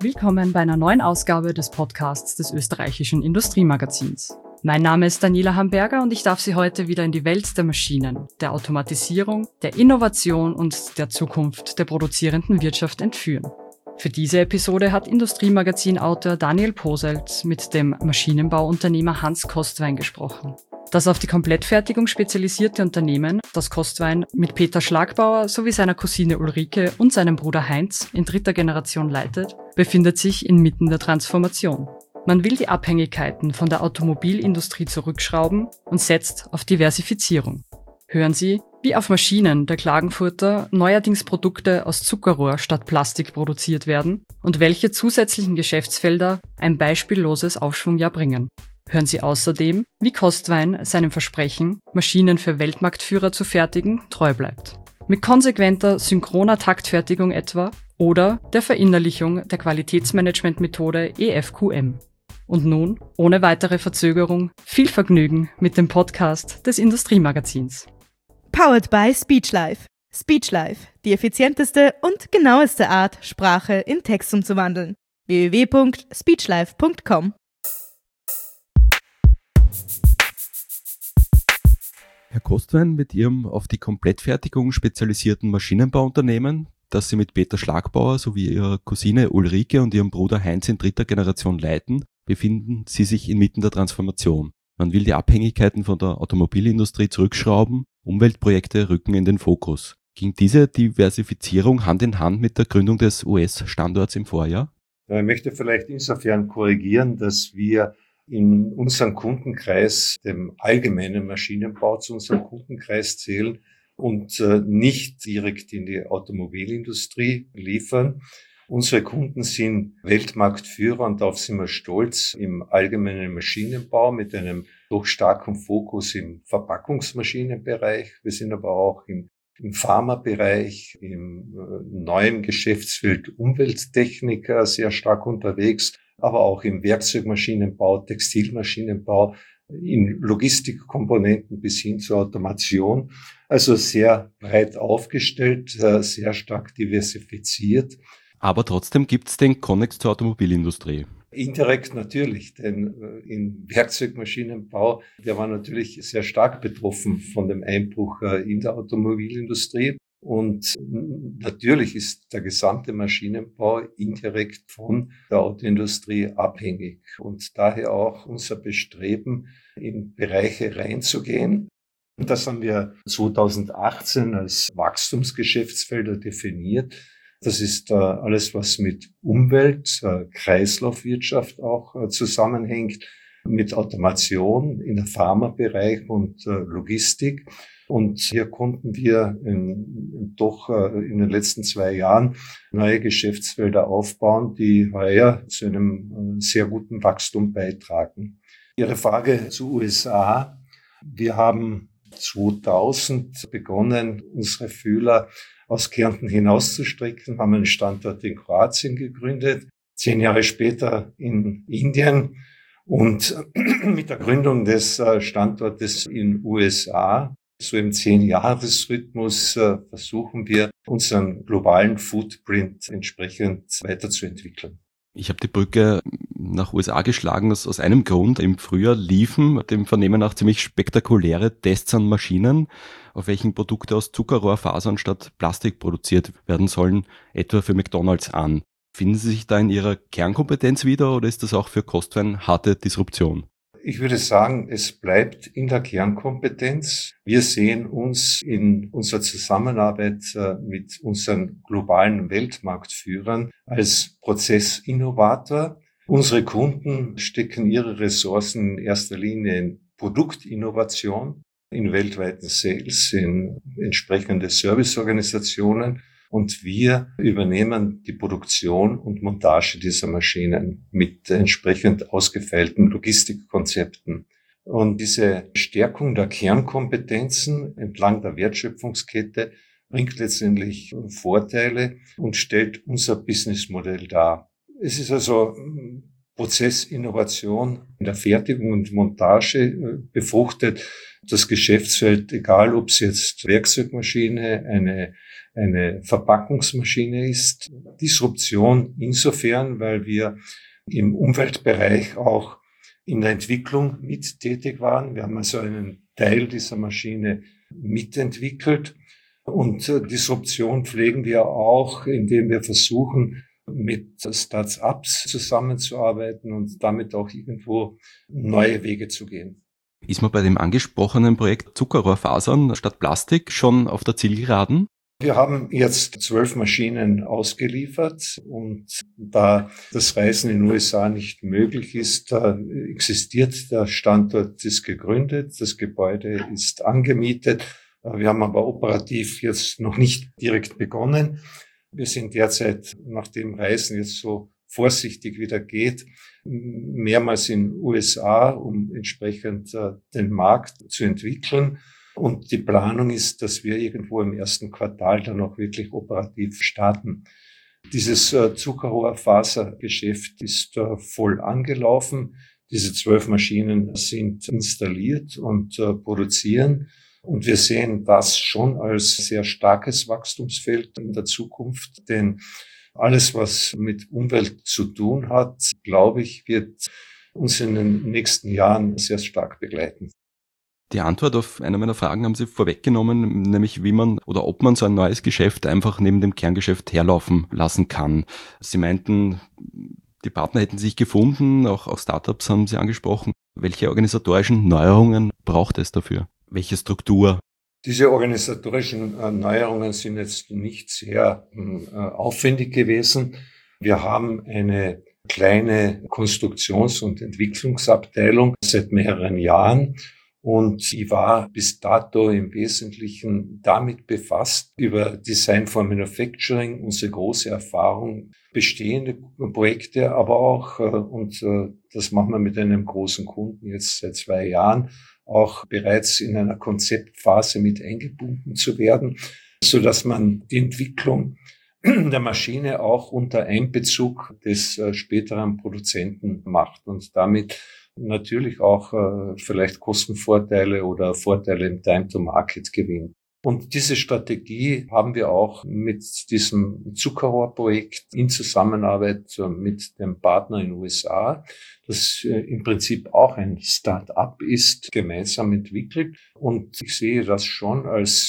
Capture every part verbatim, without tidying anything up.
Willkommen bei einer neuen Ausgabe des Podcasts des österreichischen Industriemagazins. Mein Name ist Daniela Hamberger und ich darf Sie heute wieder in die Welt der Maschinen, der Automatisierung, der Innovation und der Zukunft der produzierenden Wirtschaft entführen. Für diese Episode hat Industriemagazin-Autor Daniel Poselt mit dem Maschinenbauunternehmer Hans Kostwein gesprochen. Das auf die Komplettfertigung spezialisierte Unternehmen, das Kostwein mit Peter Schlagbauer sowie seiner Cousine Ulrike und seinem Bruder Heinz in dritter Generation leitet, befindet sich inmitten der Transformation. Man will die Abhängigkeiten von der Automobilindustrie zurückschrauben und setzt auf Diversifizierung. Hören Sie, wie auf Maschinen der Klagenfurter neuerdings Produkte aus Zuckerrohr statt Plastik produziert werden und welche zusätzlichen Geschäftsfelder ein beispielloses Aufschwungjahr bringen. Hören Sie außerdem, wie Kostwein seinem Versprechen, Maschinen für Weltmarktführer zu fertigen, treu bleibt. Mit konsequenter, synchroner Taktfertigung etwa oder der Verinnerlichung der Qualitätsmanagementmethode E F Q M. Und nun, ohne weitere Verzögerung, viel Vergnügen mit dem Podcast des Industriemagazins. Powered by Speechlife. Speechlife, die effizienteste und genaueste Art, Sprache in Text umzuwandeln. w w w punkt speechlife punkt com. Herr Kostwein, mit Ihrem auf die Komplettfertigung spezialisierten Maschinenbauunternehmen, das Sie mit Peter Schlagbauer sowie Ihrer Cousine Ulrike und Ihrem Bruder Heinz in dritter Generation leiten, befinden Sie sich inmitten der Transformation. Man will die Abhängigkeiten von der Automobilindustrie zurückschrauben, Umweltprojekte rücken in den Fokus. Ging diese Diversifizierung Hand in Hand mit der Gründung des U S-Standorts im Vorjahr? Ich möchte vielleicht insofern korrigieren, dass wir in unserem Kundenkreis, dem allgemeinen Maschinenbau zu unserem Kundenkreis zählen und äh, nicht direkt in die Automobilindustrie liefern. Unsere Kunden sind Weltmarktführer und darauf sind wir stolz im allgemeinen Maschinenbau mit einem doch starken Fokus im Verpackungsmaschinenbereich. Wir sind aber auch im, im Pharmabereich, im äh, neuen Geschäftsfeld Umwelttechnik äh, sehr stark unterwegs, aber auch im Werkzeugmaschinenbau, Textilmaschinenbau, in Logistikkomponenten bis hin zur Automation. Also sehr breit aufgestellt, sehr stark diversifiziert. Aber trotzdem gibt es den Konnex zur Automobilindustrie. Indirekt natürlich, denn im Werkzeugmaschinenbau, der war natürlich sehr stark betroffen von dem Einbruch in der Automobilindustrie. Und natürlich ist der gesamte Maschinenbau indirekt von der Autoindustrie abhängig und daher auch unser Bestreben, in Bereiche reinzugehen. Und das haben wir zweitausendachtzehn als Wachstumsgeschäftsfelder definiert. Das ist äh, alles, was mit Umwelt, äh, Kreislaufwirtschaft auch äh, zusammenhängt, mit Automation in der Pharmabereich und äh, Logistik. Und hier konnten wir in, doch äh, in den letzten zwei Jahren neue Geschäftsfelder aufbauen, die heuer zu einem äh, sehr guten Wachstum beitragen. Ihre Frage zu U S A. Wir haben zweitausend begonnen, unsere Fühler aus Kärnten hinauszustrecken, haben einen Standort in Kroatien gegründet, zehn Jahre später in Indien und mit der Gründung des Standortes in U S A, so im Zehn-Jahres-Rhythmus, versuchen wir, unseren globalen Footprint entsprechend weiterzuentwickeln. Ich habe die Brücke nach U S A geschlagen, aus, aus einem Grund. Im Frühjahr liefen dem Vernehmen nach ziemlich spektakuläre Tests an Maschinen, auf welchen Produkte aus Zuckerrohrfasern statt Plastik produziert werden sollen, etwa für McDonald's an. Finden Sie sich da in Ihrer Kernkompetenz wieder oder ist das auch für Kostwein harte Disruption? Ich würde sagen, es bleibt in der Kernkompetenz. Wir sehen uns in unserer Zusammenarbeit mit unseren globalen Weltmarktführern als Prozessinnovator. Unsere Kunden stecken ihre Ressourcen in erster Linie in Produktinnovation, in weltweiten Sales, in entsprechende Serviceorganisationen. Und wir übernehmen die Produktion und Montage dieser Maschinen mit entsprechend ausgefeilten Logistikkonzepten. Und diese Stärkung der Kernkompetenzen entlang der Wertschöpfungskette bringt letztendlich Vorteile und stellt unser Businessmodell dar. Es ist also Prozessinnovation in der Fertigung und Montage befruchtet das Geschäftsfeld, egal ob es jetzt Werkzeugmaschine, eine, eine Verpackungsmaschine ist. Disruption insofern, weil wir im Umweltbereich auch in der Entwicklung mit tätig waren. Wir haben also einen Teil dieser Maschine mitentwickelt. Und Disruption pflegen wir auch, indem wir versuchen, mit Start-ups zusammenzuarbeiten und damit auch irgendwo neue Wege zu gehen. Ist man bei dem angesprochenen Projekt Zuckerrohrfasern statt Plastik schon auf der Zielgeraden? Wir haben jetzt zwölf Maschinen ausgeliefert und da das Reisen in den U S A nicht möglich ist, da existiert der Standort, ist gegründet, das Gebäude ist angemietet. Wir haben aber operativ jetzt noch nicht direkt begonnen. Wir sind derzeit, nachdem Reisen jetzt so vorsichtig wieder geht, mehrmals in den U S A, um entsprechend äh, den Markt zu entwickeln. Und die Planung ist, dass wir irgendwo im ersten Quartal dann auch wirklich operativ starten. Dieses äh, Zuckerrohrfasergeschäft ist äh, voll angelaufen. Diese zwölf Maschinen sind installiert und äh, produzieren. Und wir sehen das schon als sehr starkes Wachstumsfeld in der Zukunft, denn alles, was mit Umwelt zu tun hat, glaube ich, wird uns in den nächsten Jahren sehr stark begleiten. Die Antwort auf eine meiner Fragen haben Sie vorweggenommen, nämlich wie man oder ob man so ein neues Geschäft einfach neben dem Kerngeschäft herlaufen lassen kann. Sie meinten, die Partner hätten sich gefunden, auch, auch Startups haben Sie angesprochen. Welche organisatorischen Neuerungen braucht es dafür? Welche Struktur? Diese organisatorischen äh, Neuerungen sind jetzt nicht sehr äh, aufwendig gewesen. Wir haben eine kleine Konstruktions- und Entwicklungsabteilung seit mehreren Jahren und die war bis dato im Wesentlichen damit befasst, über Design for Manufacturing, unsere große Erfahrung, bestehende Projekte, aber auch, äh, und äh, das machen wir mit einem großen Kunden jetzt seit zwei Jahren, auch bereits in einer Konzeptphase mit eingebunden zu werden, so dass man die Entwicklung der Maschine auch unter Einbezug des äh, späteren Produzenten macht und damit natürlich auch äh, vielleicht Kostenvorteile oder Vorteile im Time-to-Market gewinnt. Und diese Strategie haben wir auch mit diesem Zuckerrohrprojekt in Zusammenarbeit mit dem Partner in den U S A, das im Prinzip auch ein Start-up ist, gemeinsam entwickelt. Und ich sehe das schon als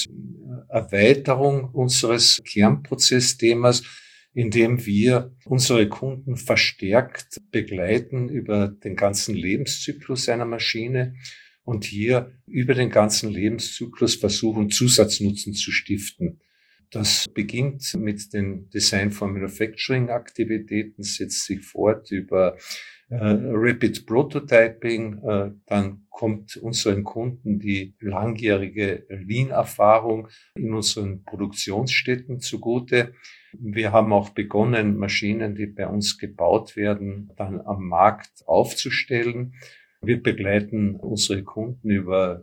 Erweiterung unseres Kernprozessthemas, indem wir unsere Kunden verstärkt begleiten über den ganzen Lebenszyklus einer Maschine und hier über den ganzen Lebenszyklus versuchen, Zusatznutzen zu stiften. Das beginnt mit den Design for Manufacturing Aktivitäten, setzt sich fort über äh, Rapid Prototyping, äh, dann kommt unseren Kunden die langjährige Lean-Erfahrung in unseren Produktionsstätten zugute. Wir haben auch begonnen, Maschinen, die bei uns gebaut werden, dann am Markt aufzustellen. Wir begleiten unsere Kunden über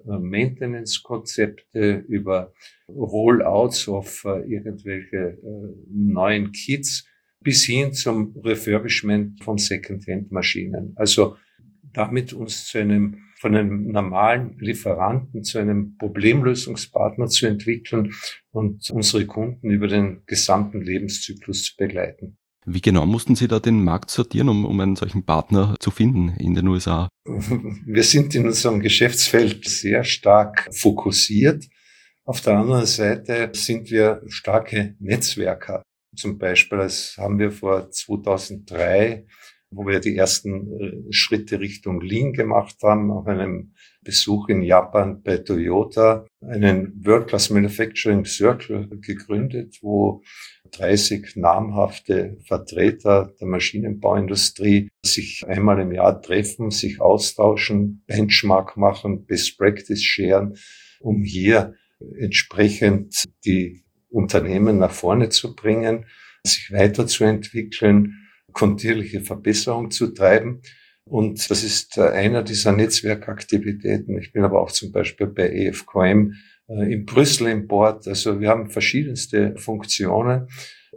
Maintenance-Konzepte, über Rollouts auf irgendwelche neuen Kits bis hin zum Refurbishment von Second-Hand-Maschinen. Also damit uns zu einem, von einem normalen Lieferanten zu einem Problemlösungspartner zu entwickeln und unsere Kunden über den gesamten Lebenszyklus zu begleiten. Wie genau mussten Sie da den Markt sortieren, um, um einen solchen Partner zu finden in den U S A? Wir sind in unserem Geschäftsfeld sehr stark fokussiert. Auf der anderen Seite sind wir starke Netzwerker. Zum Beispiel, das haben wir vor zweitausenddrei, wo wir die ersten Schritte Richtung Lean gemacht haben, auf einem Besuch in Japan bei Toyota, einen World-Class Manufacturing Circle gegründet, wo dreißig namhafte Vertreter der Maschinenbauindustrie sich einmal im Jahr treffen, sich austauschen, Benchmark machen, Best Practice sharen, um hier entsprechend die Unternehmen nach vorne zu bringen, sich weiterzuentwickeln, kontinuierliche Verbesserung zu treiben. Und das ist einer dieser Netzwerkaktivitäten. Ich bin aber auch zum Beispiel bei E F Q M in Brüssel im Board. Also wir haben verschiedenste Funktionen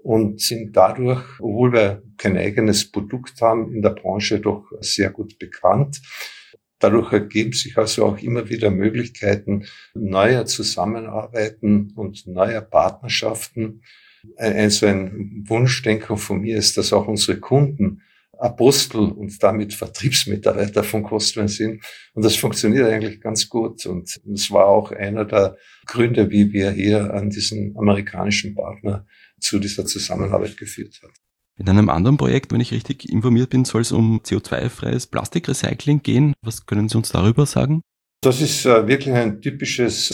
und sind dadurch, obwohl wir kein eigenes Produkt haben, in der Branche doch sehr gut bekannt. Dadurch ergeben sich also auch immer wieder Möglichkeiten neuer Zusammenarbeiten und neuer Partnerschaften. Ein so ein Wunschdenken von mir ist, dass auch unsere Kunden Apostel und damit Vertriebsmitarbeiter von Costvan sind. Und das funktioniert eigentlich ganz gut. Und das war auch einer der Gründe, wie wir hier an diesen amerikanischen Partner zu dieser Zusammenarbeit geführt haben. In einem anderen Projekt, wenn ich richtig informiert bin, soll es um C O zwei freies Plastikrecycling gehen. Was können Sie uns darüber sagen? Das ist wirklich ein typisches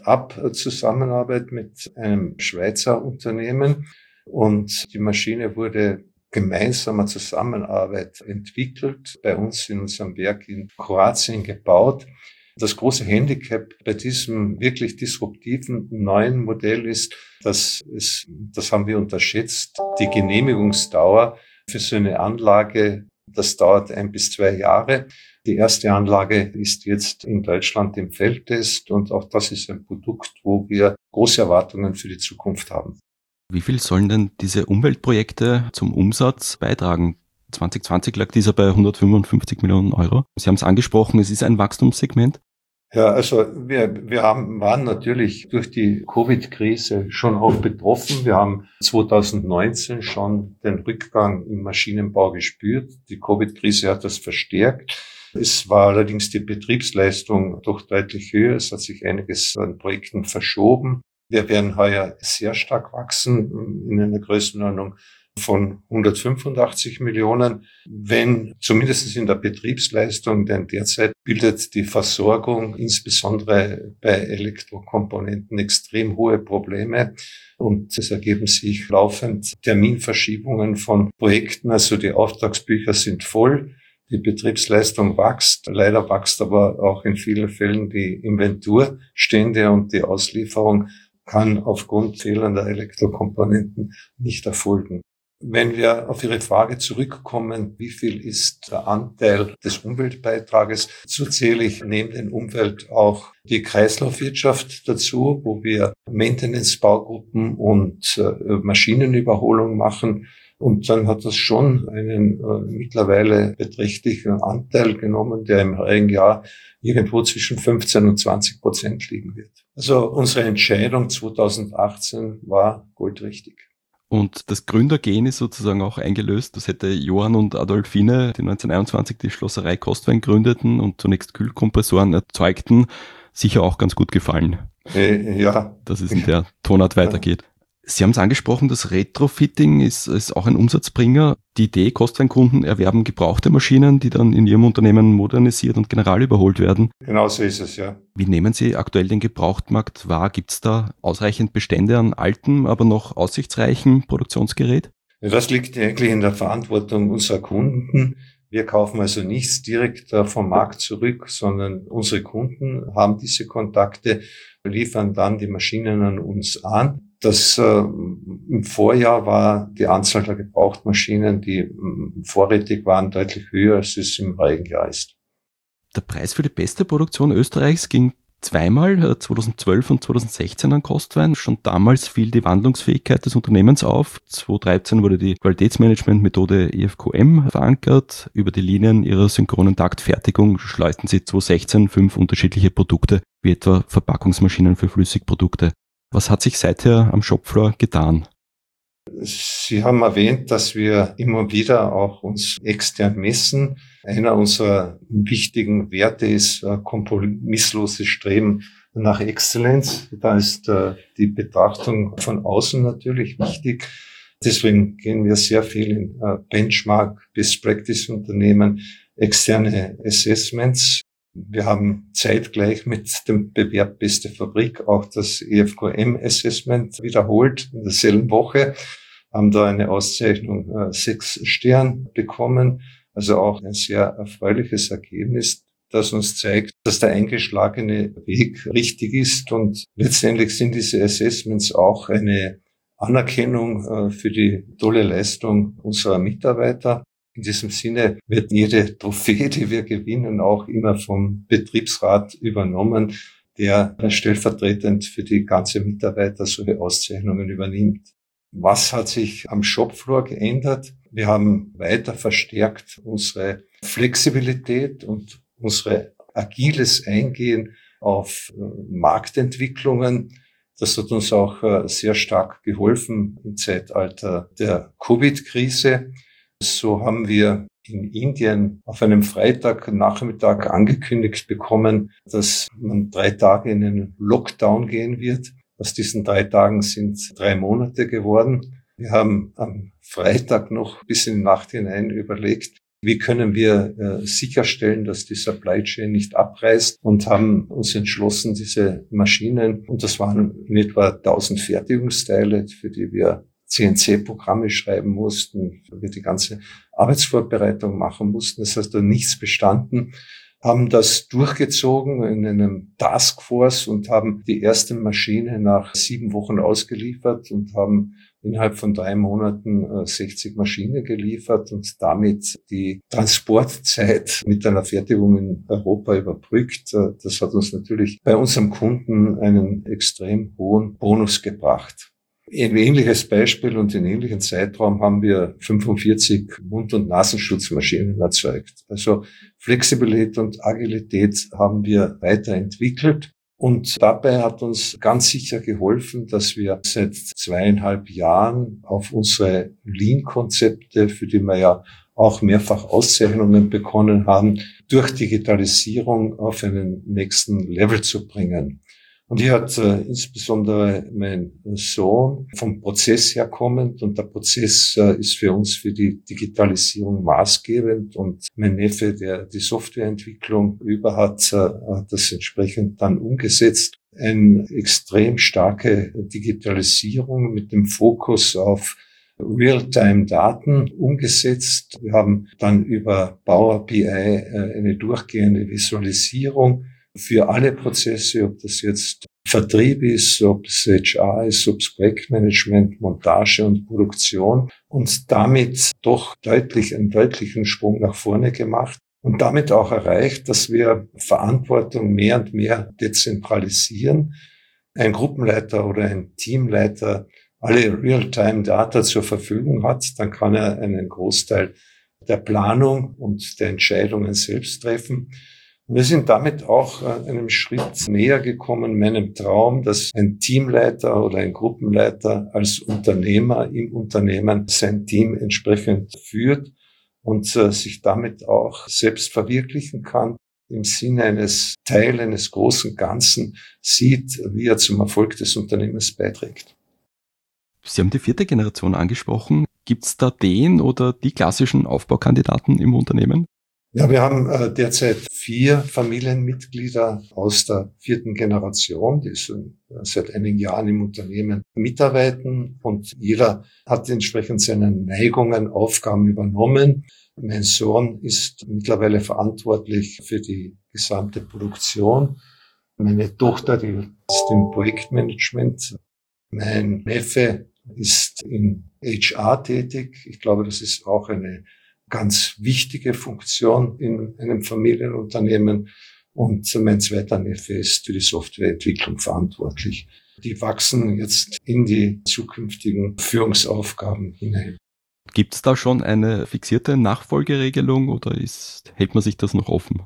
Start-up-Zusammenarbeit mit einem Schweizer Unternehmen. Und die Maschine wurde gemeinsamer Zusammenarbeit entwickelt, bei uns in unserem Werk in Kroatien gebaut. Das große Handicap bei diesem wirklich disruptiven neuen Modell ist, dass es, das haben wir unterschätzt, die Genehmigungsdauer für so eine Anlage, das dauert ein bis zwei Jahre. Die erste Anlage ist jetzt in Deutschland im Feldtest und auch das ist ein Produkt, wo wir große Erwartungen für die Zukunft haben. Wie viel sollen denn diese Umweltprojekte zum Umsatz beitragen? zwanzig zwanzig lag dieser bei hundertfünfundfünfzig Millionen Euro. Sie haben es angesprochen, es ist ein Wachstumssegment. Ja, also wir, wir haben, waren natürlich durch die Covid-Krise schon auch betroffen. Wir haben zwanzig neunzehn schon den Rückgang im Maschinenbau gespürt. Die Covid-Krise hat das verstärkt. Es war allerdings die Betriebsleistung doch deutlich höher. Es hat sich einiges an Projekten verschoben. Wir werden heuer sehr stark wachsen, in einer Größenordnung von hundertfünfundachtzig Millionen, wenn zumindest in der Betriebsleistung, denn derzeit bildet die Versorgung insbesondere bei Elektrokomponenten extrem hohe Probleme und es ergeben sich laufend Terminverschiebungen von Projekten, also die Auftragsbücher sind voll. Die Betriebsleistung wächst, leider wächst aber auch in vielen Fällen die Inventurstände und die Auslieferung kann aufgrund fehlender Elektrokomponenten nicht erfolgen. Wenn wir auf Ihre Frage zurückkommen, wie viel ist der Anteil des Umweltbeitrages, so zähle ich neben den Umwelt auch die Kreislaufwirtschaft dazu, wo wir Maintenance-Baugruppen und äh, Maschinenüberholung machen. Und dann hat das schon einen äh, mittlerweile beträchtlichen Anteil genommen, der im heurigen Jahr irgendwo zwischen fünfzehn und zwanzig Prozent liegen wird. Also unsere Entscheidung zwanzig achtzehn war goldrichtig. Und das Gründergen ist sozusagen auch eingelöst. Das hätte Johann und Adolfine, die neunzehnhunderteinundzwanzig die Schlosserei Costvan gründeten und zunächst Kühlkompressoren erzeugten, sicher auch ganz gut gefallen. Äh, ja. Dass es in der Tonart weitergeht. Sie haben es angesprochen, das Retrofitting ist, ist auch ein Umsatzbringer. Die Idee, Costvan-Kunden erwerben gebrauchte Maschinen, die dann in ihrem Unternehmen modernisiert und general überholt werden. Genau so ist es, ja. Wie nehmen Sie aktuell den Gebrauchtmarkt wahr? Gibt es da ausreichend Bestände an altem, aber noch aussichtsreichem Produktionsgerät? Ja, das liegt eigentlich in der Verantwortung unserer Kunden. Wir kaufen also nichts direkt vom Markt zurück, sondern unsere Kunden haben diese Kontakte, liefern dann die Maschinen an uns an. Das äh, im Vorjahr war die Anzahl der Gebrauchtmaschinen, die äh, vorrätig waren, deutlich höher, als es im heurigen Jahr ist. Der Preis für die beste Produktion Österreichs ging zweimal, zweitausendzwölf und zweitausendsechzehn an Costvan. Schon damals fiel die Wandlungsfähigkeit des Unternehmens auf. zweitausenddreizehn wurde die Qualitätsmanagement-Methode E F Q M verankert. Über die Linien ihrer synchronen Taktfertigung schleusten sie zweitausendsechzehn fünf unterschiedliche Produkte, wie etwa Verpackungsmaschinen für Flüssigprodukte. Was hat sich seither am Shopfloor getan? Sie haben erwähnt, dass wir immer wieder auch uns extern messen. Einer unserer wichtigen Werte ist kompromissloses Streben nach Exzellenz. Da ist die Betrachtung von außen natürlich wichtig. Deswegen gehen wir sehr viel in Benchmark, Best Practice Unternehmen, externe Assessments. Wir haben zeitgleich mit dem Bewerb Beste Fabrik auch das E F Q M-Assessment wiederholt in derselben Woche, haben da eine Auszeichnung äh, sechs Stern bekommen, also auch ein sehr erfreuliches Ergebnis, das uns zeigt, dass der eingeschlagene Weg richtig ist und letztendlich sind diese Assessments auch eine Anerkennung äh, für die tolle Leistung unserer Mitarbeiter. In diesem Sinne wird jede Trophäe, die wir gewinnen, auch immer vom Betriebsrat übernommen, der stellvertretend für die ganze Mitarbeiter solche Auszeichnungen übernimmt. Was hat sich am Shopfloor geändert? Wir haben weiter verstärkt unsere Flexibilität und unsere agiles Eingehen auf Marktentwicklungen. Das hat uns auch sehr stark geholfen im Zeitalter der Covid-Krise. So haben wir in Indien auf einem Freitagnachmittag angekündigt bekommen, dass man drei Tage in einen Lockdown gehen wird. Aus diesen drei Tagen sind drei Monate geworden. Wir haben am Freitag noch bis in die Nacht hinein überlegt, wie können wir äh, sicherstellen, dass die Supply Chain nicht abreißt, und haben uns entschlossen, diese Maschinen, und das waren in etwa tausend Fertigungsteile, für die wir C N C-Programme schreiben mussten, für die wir die ganze Arbeitsvorbereitung machen mussten. Das heißt, da nichts bestanden, haben das durchgezogen in einem Taskforce und haben die erste Maschine nach sieben Wochen ausgeliefert und haben innerhalb von drei Monaten sechzig Maschinen geliefert und damit die Transportzeit mit einer Fertigung in Europa überbrückt. Das hat uns natürlich bei unserem Kunden einen extrem hohen Bonus gebracht. Ein ähnliches Beispiel und in ähnlichen Zeitraum haben wir fünfundvierzig Mund- und Nasenschutzmaschinen erzeugt. Also Flexibilität und Agilität haben wir weiterentwickelt. Und dabei hat uns ganz sicher geholfen, dass wir seit zweieinhalb Jahren auf unsere Lean-Konzepte, für die wir ja auch mehrfach Auszeichnungen bekommen haben, durch Digitalisierung auf einen nächsten Level zu bringen. Und hier hat äh, insbesondere mein Sohn vom Prozess her kommend, und der Prozess äh, ist für uns für die Digitalisierung maßgebend, und mein Neffe, der die Softwareentwicklung über hat, äh, hat das entsprechend dann umgesetzt. Eine extrem starke Digitalisierung mit dem Fokus auf Real-Time-Daten umgesetzt. Wir haben dann über Power B I äh, eine durchgehende Visualisierung für alle Prozesse, ob das jetzt Vertrieb ist, ob es H R ist, ob es Projektmanagement, Montage und Produktion, und damit doch deutlich einen deutlichen Sprung nach vorne gemacht und damit auch erreicht, dass wir Verantwortung mehr und mehr dezentralisieren. Ein Gruppenleiter oder ein Teamleiter alle Real-Time-Data zur Verfügung hat, dann kann er einen Großteil der Planung und der Entscheidungen selbst treffen. Wir sind damit auch einem Schritt näher gekommen, meinem Traum, dass ein Teamleiter oder ein Gruppenleiter als Unternehmer im Unternehmen sein Team entsprechend führt und äh, sich damit auch selbst verwirklichen kann, im Sinne eines Teil eines großen Ganzen sieht, wie er zum Erfolg des Unternehmens beiträgt. Sie haben die vierte Generation angesprochen. Gibt es da den oder die klassischen Aufbaukandidaten im Unternehmen? Ja, wir haben äh, derzeit vier Familienmitglieder aus der vierten Generation, die schon äh, seit einigen Jahren im Unternehmen mitarbeiten, und jeder hat entsprechend seine Neigungen, Aufgaben übernommen. Mein Sohn ist mittlerweile verantwortlich für die gesamte Produktion. Meine Tochter, die ist im Projektmanagement. Mein Neffe ist in H R tätig. Ich glaube, das ist auch eine ganz wichtige Funktion in einem Familienunternehmen, und mein zweiter Neffe ist für die Softwareentwicklung verantwortlich. Die wachsen jetzt in die zukünftigen Führungsaufgaben hinein. Gibt es da schon eine fixierte Nachfolgeregelung oder ist, hält man sich das noch offen?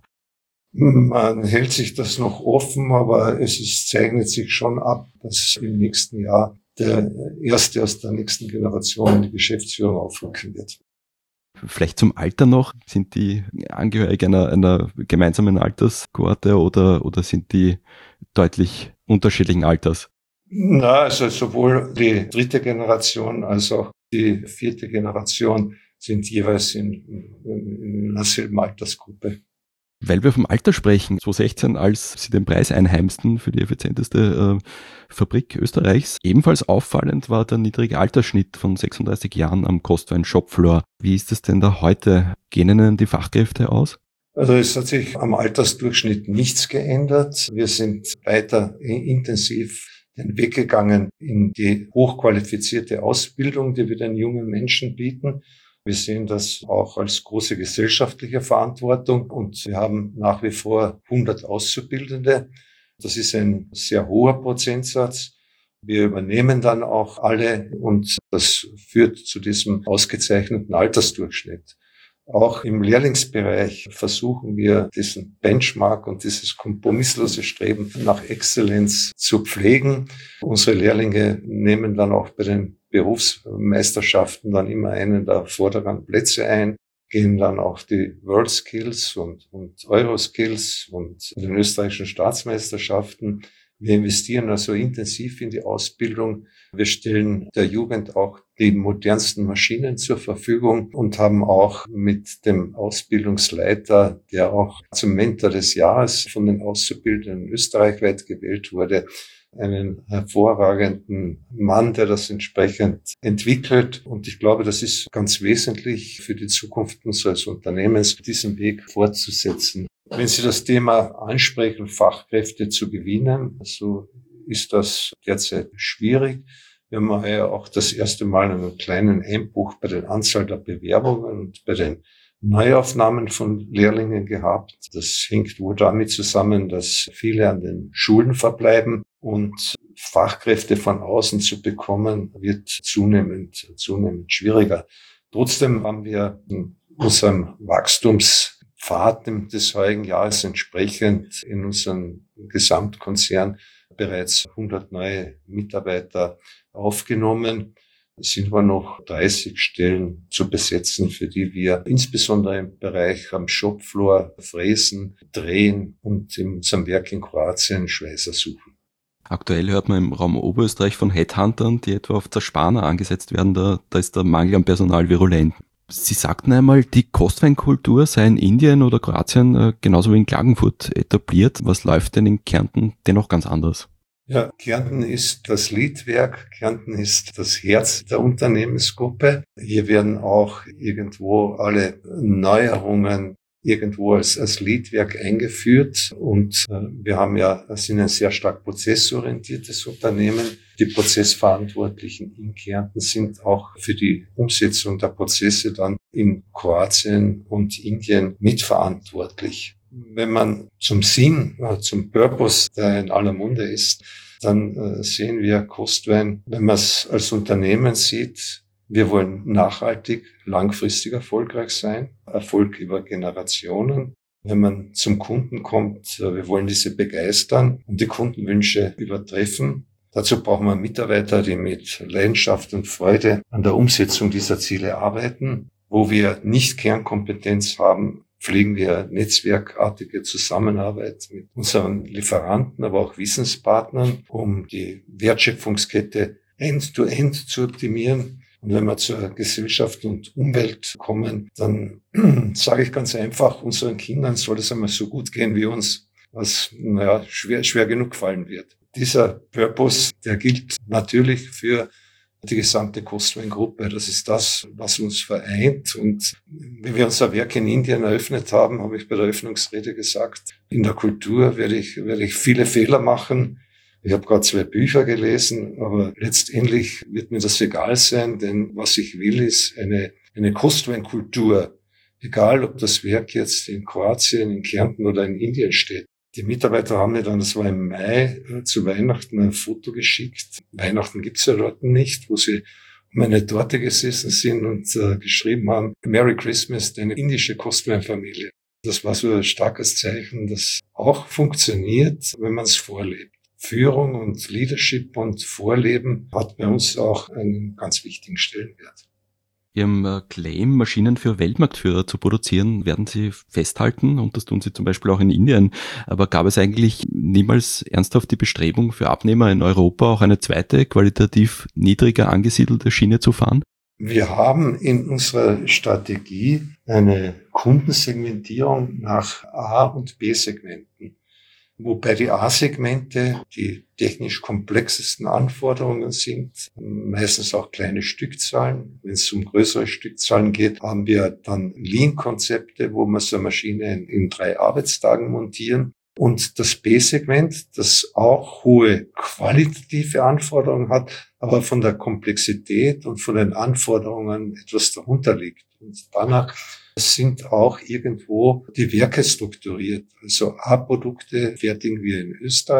Man hält sich das noch offen, aber es ist, zeichnet sich schon ab, dass im nächsten Jahr der Erste aus der nächsten Generation in die Geschäftsführung aufrücken wird. Vielleicht zum Alter noch, sind die angehörig einer, einer gemeinsamen Alterskohorte oder, oder sind die deutlich unterschiedlichen Alters? Na, also sowohl die dritte Generation als auch die vierte Generation sind jeweils in, in einer selben Altersgruppe. Weil wir vom Alter sprechen, zweitausendsechzehn, als Sie den Preis einheimsten für die effizienteste äh, Fabrik Österreichs, ebenfalls auffallend war der niedrige Altersschnitt von sechsunddreißig Jahren am Kostwein Shopfloor. Wie ist es denn da heute? Gehen Ihnen die Fachkräfte aus? Also es hat sich am Altersdurchschnitt nichts geändert. Wir sind weiter intensiv den Weg gegangen in die hochqualifizierte Ausbildung, die wir den jungen Menschen bieten. Wir sehen das auch als große gesellschaftliche Verantwortung, und wir haben nach wie vor hundert Auszubildende. Das ist ein sehr hoher Prozentsatz. Wir übernehmen dann auch alle und das führt zu diesem ausgezeichneten Altersdurchschnitt. Auch im Lehrlingsbereich versuchen wir, diesen Benchmark und dieses kompromisslose Streben nach Exzellenz zu pflegen. Unsere Lehrlinge nehmen dann auch bei den Berufsmeisterschaften dann immer einen der vorderen Plätze ein, gehen dann auf die World Skills und, und Euro Skills und den österreichischen Staatsmeisterschaften. Wir investieren also intensiv in die Ausbildung. Wir stellen der Jugend auch die modernsten Maschinen zur Verfügung und haben auch mit dem Ausbildungsleiter, der auch zum Mentor des Jahres von den Auszubildenden österreichweit gewählt wurde, einen hervorragenden Mann, der das entsprechend entwickelt. Und ich glaube, das ist ganz wesentlich für die Zukunft unseres Unternehmens, diesen Weg fortzusetzen. Wenn Sie das Thema ansprechen, Fachkräfte zu gewinnen, so ist das derzeit schwierig. Wir haben ja auch das erste Mal einen kleinen Einbruch bei der Anzahl der Bewerbungen und bei den Neuaufnahmen von Lehrlingen gehabt. Das hängt wohl damit zusammen, dass viele an den Schulen verbleiben und Fachkräfte von außen zu bekommen, wird zunehmend, zunehmend schwieriger. Trotzdem haben wir in unserem Wachstumspfad des heurigen Jahres entsprechend in unserem Gesamtkonzern bereits hundert neue Mitarbeiter aufgenommen. Es sind aber noch dreißig Stellen zu besetzen, für die wir insbesondere im Bereich am Shopfloor fräsen, drehen und in unserem Werk in Kroatien Schweißer suchen. Aktuell hört man im Raum Oberösterreich von Headhuntern, die etwa auf Zerspaner angesetzt werden. Da, da ist der Mangel an Personal virulent. Sie sagten einmal, die Kostweinkultur sei in Indien oder Kroatien äh, genauso wie in Klagenfurt etabliert. Was läuft denn in Kärnten dennoch ganz anders? Ja, Kärnten ist das Liedwerk, Kärnten ist das Herz der Unternehmensgruppe. Hier werden auch irgendwo alle Neuerungen irgendwo als, als Liedwerk eingeführt und äh, wir haben ja, sind ein sehr stark prozessorientiertes Unternehmen. Die Prozessverantwortlichen in Kärnten sind auch für die Umsetzung der Prozesse dann in Kroatien und Indien mitverantwortlich. Wenn man zum Sinn, zum Purpose, der in aller Munde ist, dann äh, sehen wir Kostwein, wenn man es als Unternehmen sieht, wir wollen nachhaltig, langfristig erfolgreich sein, Erfolg über Generationen. Wenn man zum Kunden kommt, äh, wir wollen diese begeistern und die Kundenwünsche übertreffen. Dazu brauchen wir Mitarbeiter, die mit Leidenschaft und Freude an der Umsetzung dieser Ziele arbeiten. Wo wir nicht Kernkompetenz haben, pflegen wir netzwerkartige Zusammenarbeit mit unseren Lieferanten, aber auch Wissenspartnern, um die Wertschöpfungskette end-to-end zu optimieren. Und wenn wir zur Gesellschaft und Umwelt kommen, dann sage ich ganz einfach, unseren Kindern soll es einmal so gut gehen wie uns, was naja, schwer, schwer genug fallen wird. Dieser Purpose, der gilt natürlich für die gesamte Kostweingruppe. Das ist das, was uns vereint. Und wenn wir unser Werk in Indien eröffnet haben, habe ich bei der Eröffnungsrede gesagt, in der Kultur werde ich, werde ich viele Fehler machen. Ich habe gerade zwei Bücher gelesen, aber letztendlich wird mir das egal sein, denn was ich will, ist eine, eine Kostweinkultur. Egal, ob das Werk jetzt in Kroatien, in Kärnten oder in Indien steht. Die Mitarbeiter haben mir dann, das war im Mai, äh, zu Weihnachten ein Foto geschickt. Weihnachten gibt's ja dort nicht, wo sie um eine Torte gesessen sind und äh, geschrieben haben, Merry Christmas, deine indische Kostweinfamilie. Das war so ein starkes Zeichen, das auch funktioniert, wenn man es vorlebt. Führung und Leadership und Vorleben hat bei uns auch einen ganz wichtigen Stellenwert. Ihrem Claim, Maschinen für Weltmarktführer zu produzieren, werden Sie festhalten und das tun Sie zum Beispiel auch in Indien. Aber gab es eigentlich niemals ernsthaft die Bestrebung für Abnehmer in Europa auch eine zweite, qualitativ niedriger angesiedelte Schiene zu fahren? Wir haben in unserer Strategie eine Kundensegmentierung nach A- und B-Segmenten. Wobei die A-Segmente die technisch komplexesten Anforderungen sind, meistens auch kleine Stückzahlen. Wenn es um größere Stückzahlen geht, haben wir dann Lean-Konzepte, wo wir so eine Maschine in, in drei Arbeitstagen montieren. Und das B-Segment, das auch hohe qualitative Anforderungen hat, aber von der Komplexität und von den Anforderungen etwas darunter liegt. Und danach sind auch irgendwo die Werke strukturiert. Also A-Produkte fertigen wir in Österreich,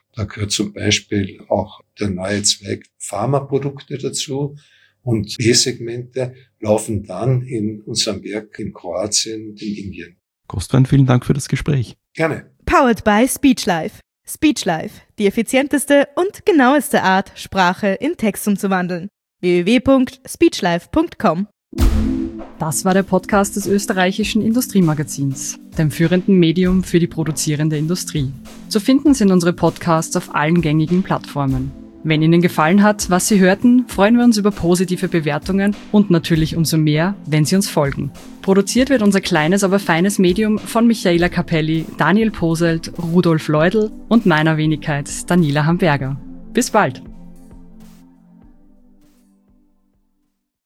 Da gehört zum Beispiel auch der neue Zweig Pharmaprodukte dazu. Und B-Segmente laufen dann in unserem Werk in Kroatien und in Indien. Kostwein, vielen Dank für das Gespräch. Gerne. Powered by Speechlife. Speechlife, die effizienteste und genaueste Art, Sprache in Text umzuwandeln. w w w punkt speechlife punkt com. Das war der Podcast des österreichischen Industriemagazins, dem führenden Medium für die produzierende Industrie. Zu finden sind unsere Podcasts auf allen gängigen Plattformen. Wenn Ihnen gefallen hat, was Sie hörten, freuen wir uns über positive Bewertungen und natürlich umso mehr, wenn Sie uns folgen. Produziert wird unser kleines, aber feines Medium von Michaela Capelli, Daniel Poselt, Rudolf Leudl und meiner Wenigkeit Daniela Hamberger. Bis bald!